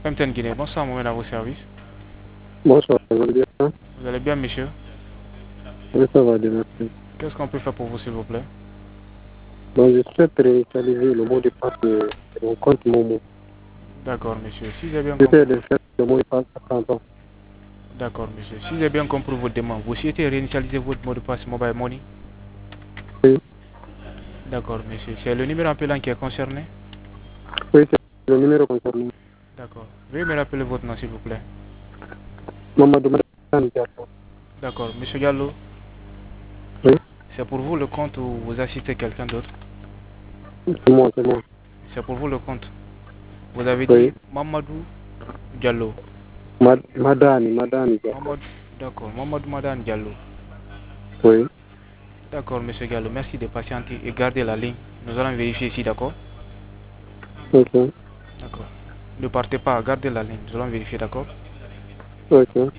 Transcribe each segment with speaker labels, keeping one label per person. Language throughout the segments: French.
Speaker 1: MTN Guinée, bonsoir, Mohamed à vos services.
Speaker 2: Bonsoir, ça va bien?
Speaker 1: Vous allez bien, monsieur?
Speaker 2: Oui, ça va bien, merci.
Speaker 1: Qu'est-ce qu'on peut faire pour vous, s'il vous plaît?
Speaker 2: Donc, je souhaite réinitialiser le mot de passe de mon compte Momo.
Speaker 1: D'accord, monsieur. Si j'ai bien compris.
Speaker 2: J'essaie de faire le mot de passe à 30 ans.
Speaker 1: D'accord, monsieur. Si j'ai bien compris votre demande, vous souhaitez réinitialiser votre mot de passe Mobile Money?
Speaker 2: Oui,
Speaker 1: D'accord, monsieur. C'est le numéro appelant qui est concerné?
Speaker 2: oui, c'est le numéro concerné.
Speaker 1: D'accord. Veuillez me rappeler votre nom, s'il vous plaît.
Speaker 2: Mamadou Madani Diallo.
Speaker 1: D'accord. Monsieur Gallo,
Speaker 2: Oui,
Speaker 1: c'est pour vous le compte ou vous assistez quelqu'un d'autre?
Speaker 2: c'est moi, c'est moi.
Speaker 1: C'est pour vous le compte. Vous avez dit
Speaker 2: Oui,
Speaker 1: Mamadou Diallo.
Speaker 2: Madani Diallo.
Speaker 1: Mamadou, d'accord. Mamadou Madan Diallo.
Speaker 2: Oui,
Speaker 1: D'accord, monsieur Gallo. Merci de patienter et garder la ligne. Nous allons vérifier ici, d'accord?
Speaker 2: ok,
Speaker 1: D'accord. Ne partez pas, gardez la ligne. Nous allons vérifier, d'accord?
Speaker 2: ok.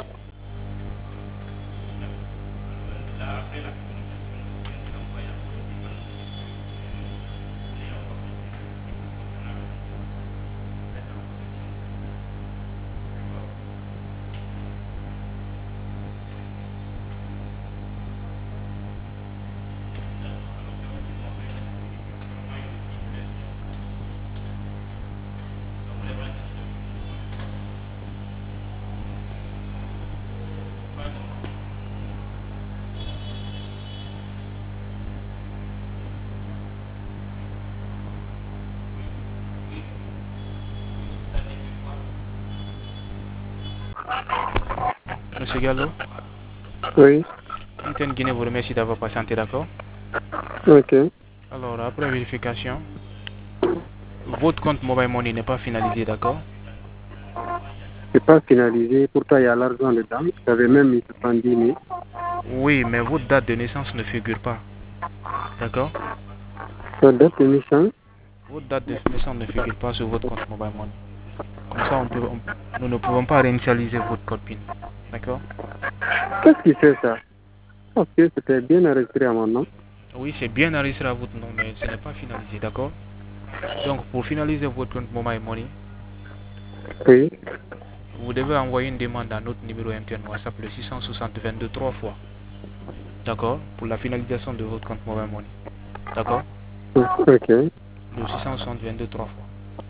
Speaker 1: Monsieur Gallo,
Speaker 2: Oui,
Speaker 1: MTN Guinée vous remercie d'avoir patienté, d'accord?
Speaker 2: ok.
Speaker 1: Alors, après vérification, votre compte Mobile Money n'est pas finalisé, d'accord?
Speaker 2: C'est pas finalisé, pourtant il y a l'argent dedans. J'avais même mis 70 000.
Speaker 1: Oui, mais votre date de naissance ne figure pas, d'accord?
Speaker 2: Ça date de mission.
Speaker 1: Votre date de naissance ne figure pas sur votre compte Mobile Money. Comme ça, nous ne pouvons pas réinitialiser votre code PIN, d'accord?
Speaker 2: Qu'est-ce qui fait ça? Parce que c'était bien enregistré à mon nom.
Speaker 1: Oui, c'est bien enregistré à votre nom, mais ce n'est pas finalisé, d'accord? Donc, pour finaliser votre compte Mobile Money,
Speaker 2: Oui,
Speaker 1: vous devez envoyer une demande à notre numéro MTN WhatsApp le 660 22 3 fois. D'accord? Pour la finalisation de votre compte Mobile Money. D'accord?
Speaker 2: ok.
Speaker 1: Le 660 22 3 fois.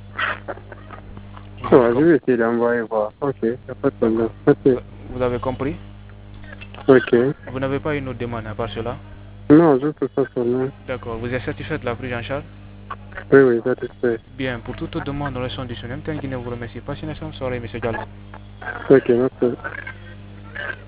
Speaker 1: Vous
Speaker 2: Ça
Speaker 1: avez
Speaker 2: va, je
Speaker 1: compris?
Speaker 2: vais essayer d'envoyer voir. Ok, y a pas de problème. Ok.
Speaker 1: Vous avez compris?
Speaker 2: Ok.
Speaker 1: Vous n'avez pas une autre demande à part cela?
Speaker 2: Non, je peux pas seulement.
Speaker 1: D'accord. Vous êtes satisfait de la prise en charge?
Speaker 2: Oui, oui, satisfait.
Speaker 1: Bien. Pour toute autre demande, nous restons disponibles. MTN Guinée vous remercie. Passez une excellente soirée, monsieur Gallo.
Speaker 2: Ok, merci.